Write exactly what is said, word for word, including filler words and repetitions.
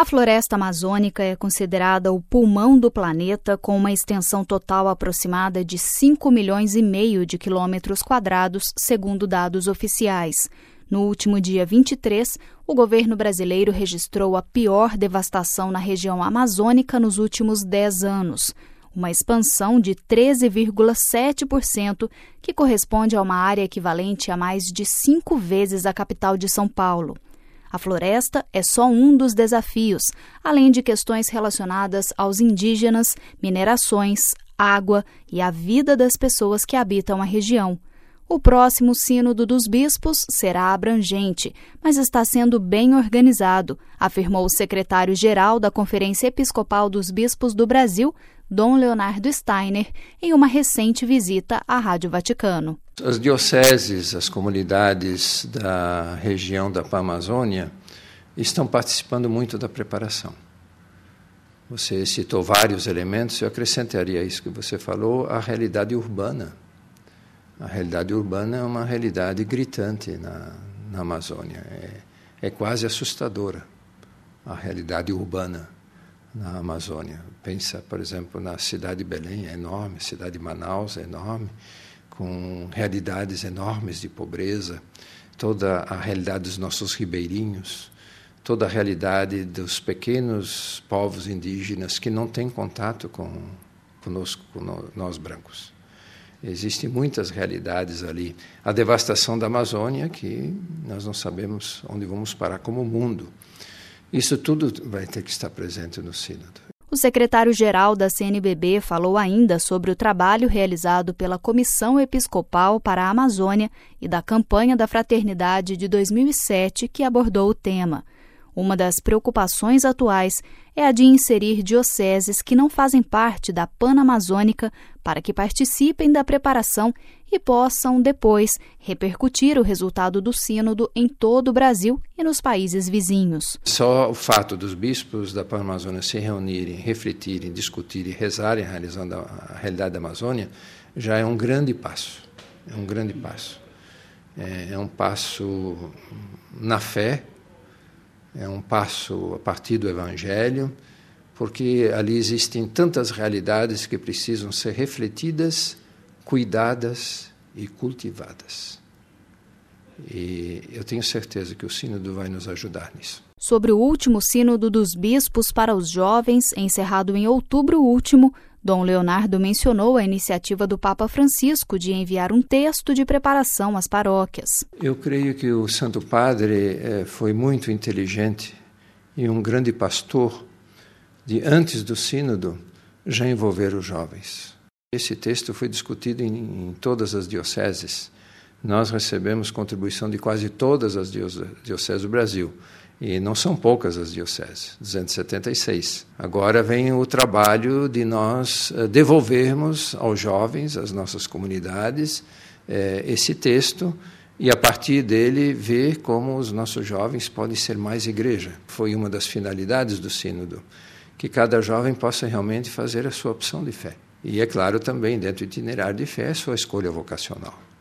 floresta amazônica é considerada o pulmão do planeta, com uma extensão total aproximada de cinco milhões e meio de quilômetros quadrados, segundo dados oficiais. No último dia vinte e três, o governo brasileiro registrou a pior devastação na região amazônica nos últimos dez anos. Uma expansão de treze vírgula sete por cento, que corresponde a uma área equivalente a mais de cinco vezes a capital de São Paulo. A floresta é só um dos desafios, além de questões relacionadas aos indígenas, minerações, água e a vida das pessoas que habitam a região. O próximo Sínodo dos Bispos será abrangente, mas está sendo bem organizado, afirmou o secretário-geral da Conferência Episcopal dos Bispos do Brasil, Dom Leonardo Steiner, em uma recente visita à Rádio Vaticano. As dioceses, as comunidades da região da Panamazônia estão participando muito da preparação. Você citou vários elementos, eu acrescentaria isso que você falou, a realidade urbana. A realidade urbana é uma realidade gritante na, na Amazônia, é, é quase assustadora a realidade urbana na Amazônia. Pensa, por exemplo, na cidade de Belém, é enorme, a cidade de Manaus é enorme, com realidades enormes de pobreza, toda a realidade dos nossos ribeirinhos, toda a realidade dos pequenos povos indígenas que não têm contato com conosco, com nós brancos. Existem muitas realidades ali. A devastação da Amazônia, que nós não sabemos onde vamos parar como mundo. Isso tudo vai ter que estar presente no Sínodo. O secretário-geral da C N B B falou ainda sobre o trabalho realizado pela Comissão Episcopal para a Amazônia e da Campanha da Fraternidade de dois mil e sete, que abordou o tema. Uma das preocupações atuais é a de inserir dioceses que não fazem parte da Panamazônica para que participem da preparação e possam, depois, repercutir o resultado do sínodo em todo o Brasil e nos países vizinhos. Só o fato dos bispos da Panamazônia se reunirem, refletirem, discutirem, rezarem realizando a realidade da Amazônia já é um grande passo. É um grande passo. É, é um passo na fé, é um passo a partir do Evangelho, porque ali existem tantas realidades que precisam ser refletidas, cuidadas e cultivadas. E eu tenho certeza que o Sínodo vai nos ajudar nisso. Sobre o último Sínodo dos Bispos para os Jovens, encerrado em outubro último, Dom Leonardo mencionou a iniciativa do Papa Francisco de enviar um texto de preparação às paróquias. Eu creio que o Santo Padre eh, foi muito inteligente e um grande pastor de, antes do Sínodo, já envolver os jovens. Esse texto foi discutido em, em todas as dioceses. Nós recebemos contribuição de quase todas as dioceses do Brasil. E não são poucas as dioceses, duzentas e setenta e seis. Agora vem o trabalho de nós devolvermos aos jovens, às nossas comunidades, esse texto e, a partir dele, ver como os nossos jovens podem ser mais igreja. Foi uma das finalidades do Sínodo, que cada jovem possa realmente fazer a sua opção de fé. E, é claro, também, dentro do itinerário de fé, a sua escolha vocacional.